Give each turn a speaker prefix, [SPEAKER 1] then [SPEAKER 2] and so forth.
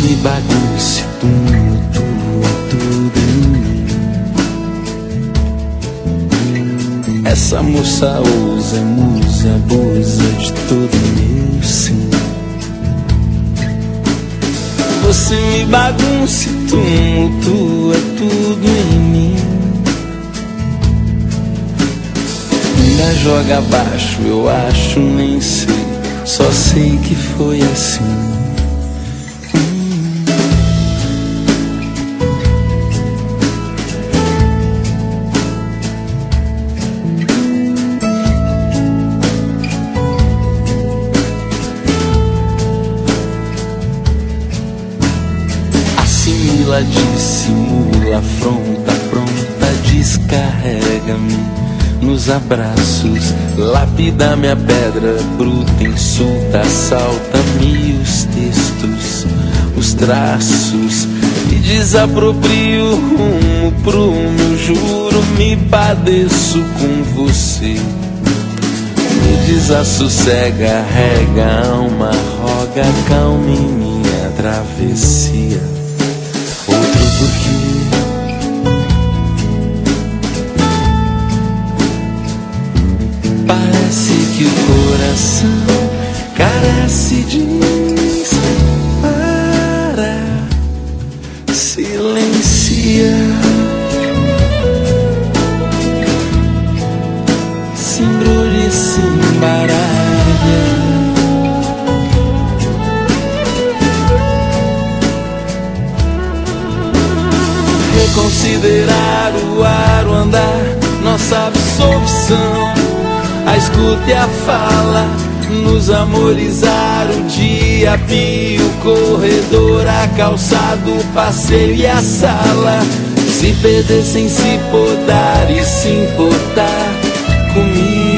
[SPEAKER 1] me bagunce, tumultua tudo em mim. Essa moça ousa, musa, abusa de todo meu sim. Você me bagunce, tumultua tudo em mim. Ainda joga abaixo, eu acho, nem sei. Só sei que foi assim. Assimila, dissimula, afronta, pronta, descarrega-me nos abraços, lapida minha pedra bruta, insulta, assalta-me os textos, os traços, me desaproprio o rumo prumo, juro, me padeço com você. Me desassossega, rega a alma, roga, calma em minha travessia. Outro porquê. Parece que o coração carece de para, silencia, se embrulha e se embaralha. Reconsiderar o ar, o andar, nossa absolvição. A escuta e a fala, nos amorizar o dia, a pio, o corredor, a calçada, o passeio e a sala. Se perder sem se podar e se importar comigo.